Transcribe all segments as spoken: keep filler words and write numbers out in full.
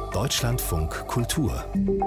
Deutschlandfunk Kultur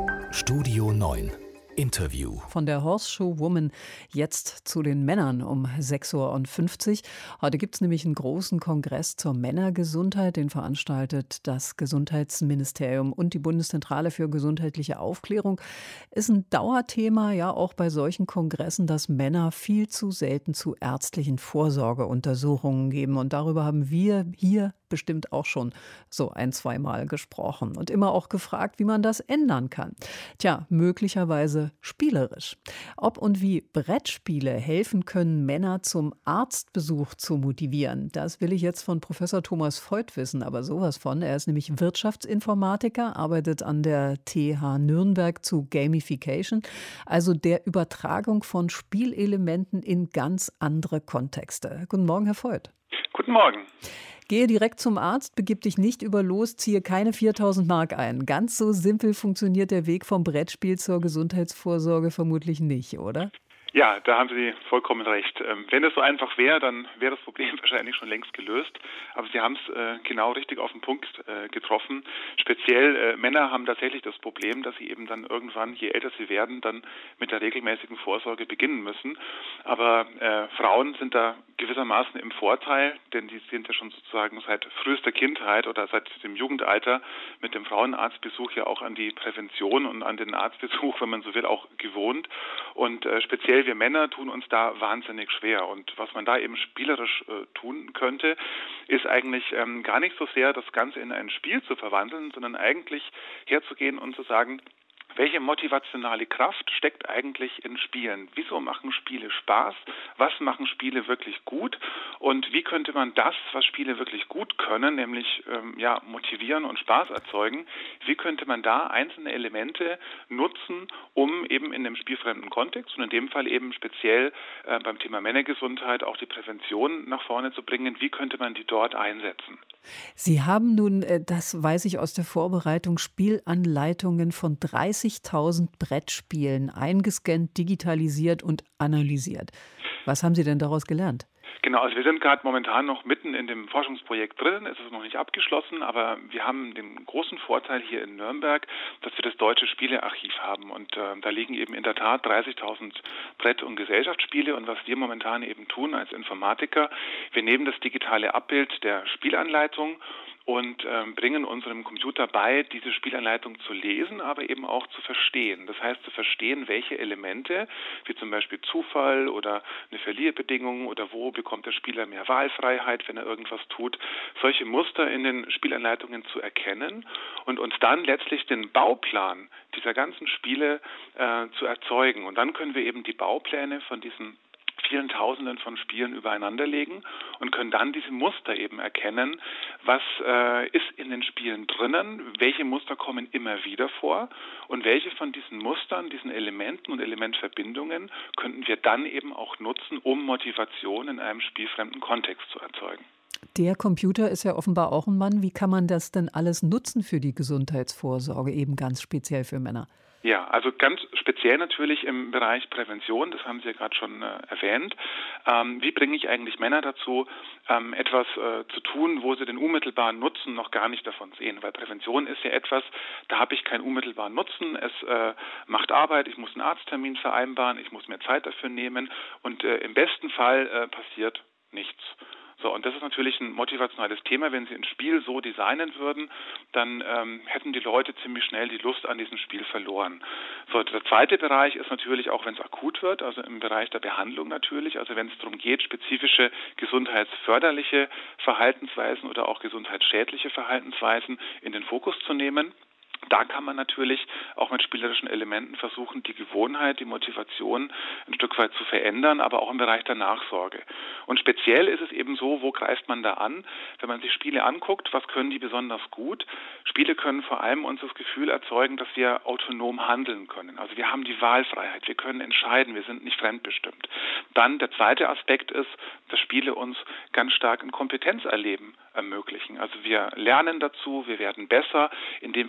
Studio neun Interview. Von der Horseshoe Woman jetzt zu den Männern um sechs Uhr fünfzig. Heute gibt es nämlich einen großen Kongress zur Männergesundheit. Den veranstaltet das Gesundheitsministerium und die Bundeszentrale für gesundheitliche Aufklärung. Ist ein Dauerthema, ja auch bei solchen Kongressen, dass Männer viel zu selten zu ärztlichen Vorsorgeuntersuchungen geben. Und darüber haben wir hier bestimmt auch schon so ein, zweimal gesprochen und immer auch gefragt, wie man das ändern kann. Tja, möglicherweise spielerisch. Ob und wie Brettspiele helfen können, Männer zum Arztbesuch zu motivieren, das will ich jetzt von Professor Thomas Voigt wissen, aber sowas von. Er ist nämlich Wirtschaftsinformatiker, arbeitet an der T H Nürnberg zu Gamification, also der Übertragung von Spielelementen in ganz andere Kontexte. Guten Morgen, Herr Voigt. Guten Morgen. Gehe direkt zum Arzt, begib dich nicht über los, ziehe keine viertausend Mark ein. Ganz so simpel funktioniert der Weg vom Brettspiel zur Gesundheitsvorsorge vermutlich nicht, oder? Ja, da haben Sie vollkommen recht. Wenn es so einfach wäre, dann wäre das Problem wahrscheinlich schon längst gelöst. Aber Sie haben es äh, genau richtig auf den Punkt äh, getroffen. Speziell äh, Männer haben tatsächlich das Problem, dass sie eben dann irgendwann, je älter sie werden, dann mit der regelmäßigen Vorsorge beginnen müssen. Aber äh, Frauen sind da gewissermaßen im Vorteil, denn die sind ja schon sozusagen seit frühester Kindheit oder seit dem Jugendalter mit dem Frauenarztbesuch ja auch an die Prävention und an den Arztbesuch, wenn man so will, auch gewohnt. Und äh, speziell wir Männer tun uns da wahnsinnig schwer. Und was man da eben spielerisch äh, tun könnte, ist eigentlich ähm, gar nicht so sehr das Ganze in ein Spiel zu verwandeln, sondern eigentlich herzugehen und zu sagen, welche motivationale Kraft steckt eigentlich in Spielen? Wieso machen Spiele Spaß? Was machen Spiele wirklich gut? Und wie könnte man das, was Spiele wirklich gut können, nämlich ähm, ja, motivieren und Spaß erzeugen, wie könnte man da einzelne Elemente nutzen, um eben in dem spielfremden Kontext und in dem Fall eben speziell äh, beim Thema Männergesundheit auch die Prävention nach vorne zu bringen? Wie könnte man die dort einsetzen? Sie haben nun, äh, das weiß ich aus der Vorbereitung, Spielanleitungen von dreißigtausend Brettspielen eingescannt, digitalisiert und analysiert. Was haben Sie denn daraus gelernt? Genau, also wir sind gerade momentan noch mitten in dem Forschungsprojekt drin, es ist noch nicht abgeschlossen, aber wir haben den großen Vorteil hier in Nürnberg, dass wir das Deutsche Spielearchiv haben und äh, da liegen eben in der Tat dreißigtausend Brett- und Gesellschaftsspiele und was wir momentan eben tun als Informatiker, wir nehmen das digitale Abbild der Spielanleitung und ähm, bringen unserem Computer bei, diese Spielanleitung zu lesen, aber eben auch zu verstehen. Das heißt, zu verstehen, welche Elemente, wie zum Beispiel Zufall oder eine Verlierbedingung oder wo bekommt der Spieler mehr Wahlfreiheit, wenn er irgendwas tut, solche Muster in den Spielanleitungen zu erkennen und uns dann letztlich den Bauplan dieser ganzen Spiele äh, zu erzeugen. Und dann können wir eben die Baupläne von diesen vielen Tausenden von Spielen übereinander legen und können dann diese Muster eben erkennen, was äh, ist in den Spielen drinnen, welche Muster kommen immer wieder vor und welche von diesen Mustern, diesen Elementen und Elementverbindungen könnten wir dann eben auch nutzen, um Motivation in einem spielfremden Kontext zu erzeugen. Der Computer ist ja offenbar auch ein Mann. Wie kann man das denn alles nutzen für die Gesundheitsvorsorge, eben ganz speziell für Männer? Ja, also ganz speziell natürlich im Bereich Prävention, das haben Sie ja gerade schon äh, erwähnt. Ähm, wie bringe ich eigentlich Männer dazu, ähm, etwas äh, zu tun, wo sie den unmittelbaren Nutzen noch gar nicht davon sehen? Weil Prävention ist ja etwas, da habe ich keinen unmittelbaren Nutzen, es äh, macht Arbeit, ich muss einen Arzttermin vereinbaren, ich muss mir Zeit dafür nehmen und äh, im besten Fall äh, passiert nichts. So, und das ist natürlich ein motivationales Thema. Wenn Sie ein Spiel so designen würden, dann ähm, hätten die Leute ziemlich schnell die Lust an diesem Spiel verloren. So, der zweite Bereich ist natürlich auch, wenn es akut wird, also im Bereich der Behandlung natürlich, also wenn es darum geht, spezifische gesundheitsförderliche Verhaltensweisen oder auch gesundheitsschädliche Verhaltensweisen in den Fokus zu nehmen. Da kann man natürlich auch mit spielerischen Elementen versuchen, die Gewohnheit, die Motivation ein Stück weit zu verändern, aber auch im Bereich der Nachsorge. Und speziell ist es eben so, wo greift man da an? Wenn man sich Spiele anguckt, was können die besonders gut? Spiele können vor allem uns das Gefühl erzeugen, dass wir autonom handeln können. Also wir haben die Wahlfreiheit, wir können entscheiden, wir sind nicht fremdbestimmt. Dann der zweite Aspekt ist, dass Spiele uns ganz stark ein Kompetenzerleben ermöglichen. Also wir lernen dazu, wir werden besser, indem wir das Spiel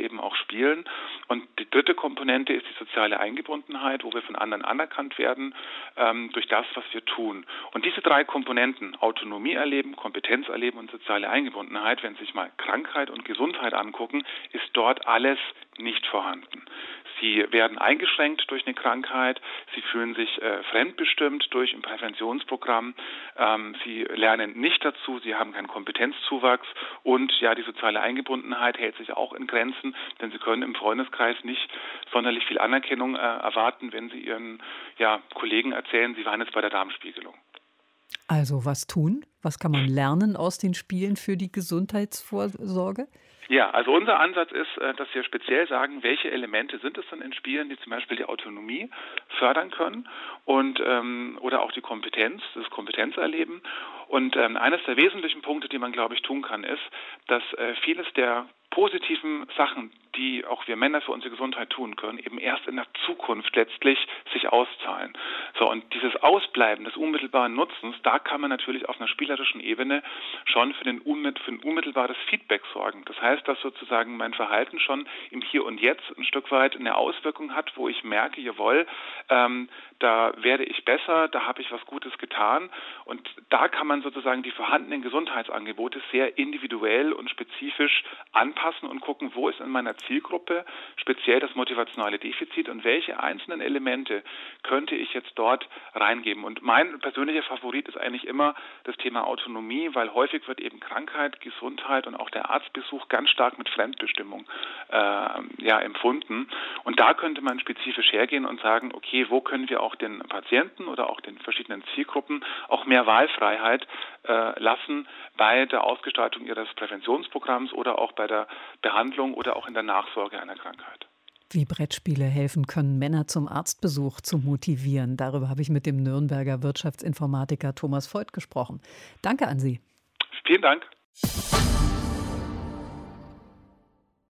eben auch spielen. Und die dritte Komponente ist die soziale Eingebundenheit, wo wir von anderen anerkannt werden ähm, durch das, was wir tun. Und diese drei Komponenten, Autonomie erleben, Kompetenz erleben und soziale Eingebundenheit, wenn Sie sich mal Krankheit und Gesundheit angucken, ist dort alles nicht vorhanden. Sie werden eingeschränkt durch eine Krankheit, sie fühlen sich äh, fremdbestimmt durch ein Präventionsprogramm, ähm, sie lernen nicht dazu, sie haben keinen Kompetenzzuwachs und ja, die soziale Eingebundenheit hält sich auch in Grenzen, denn sie können im Freundeskreis nicht sonderlich viel Anerkennung äh, erwarten, wenn sie ihren ja, Kollegen erzählen, sie waren jetzt bei der Darmspiegelung. Also was tun? Was kann man lernen aus den Spielen für die Gesundheitsvorsorge? Ja, also unser Ansatz ist, dass wir speziell sagen, welche Elemente sind es denn in Spielen, die zum Beispiel die Autonomie fördern können und ähm, oder auch die Kompetenz, das Kompetenzerleben. Und ähm, eines der wesentlichen Punkte, die man, glaube ich, tun kann, ist, dass äh, vieles der positiven Sachen, die auch wir Männer für unsere Gesundheit tun können, eben erst in der Zukunft letztlich sich auszahlen. So, und dieses Ausbleiben des unmittelbaren Nutzens, da kann man natürlich auf einer spielerischen Ebene schon für, den unmit, für ein unmittelbares Feedback sorgen. Das heißt, dass sozusagen mein Verhalten schon im Hier und Jetzt ein Stück weit eine Auswirkung hat, wo ich merke, jawohl, ähm, da werde ich besser, da habe ich was Gutes getan. Und da kann man sozusagen die vorhandenen Gesundheitsangebote sehr individuell und spezifisch anpassen und gucken, wo ist in meiner Zielgruppe speziell das motivationale Defizit und welche einzelnen Elemente könnte ich jetzt dort reingeben. Und mein persönlicher Favorit ist eigentlich immer das Thema Autonomie, weil häufig wird eben Krankheit, Gesundheit und auch der Arztbesuch ganz stark mit Fremdbestimmung äh, ja, empfunden. Und da könnte man spezifisch hergehen und sagen, okay, wo können wir auch den Patienten oder auch den verschiedenen Zielgruppen auch mehr Wahlfreiheit äh, lassen bei der Ausgestaltung ihres Präventionsprogramms oder auch bei der Behandlung oder auch in der Nachsorge einer Krankheit. Wie Brettspiele helfen können, Männer zum Arztbesuch zu motivieren. Darüber habe ich mit dem Nürnberger Wirtschaftsinformatiker Thomas Voigt gesprochen. Danke an Sie. Vielen Dank.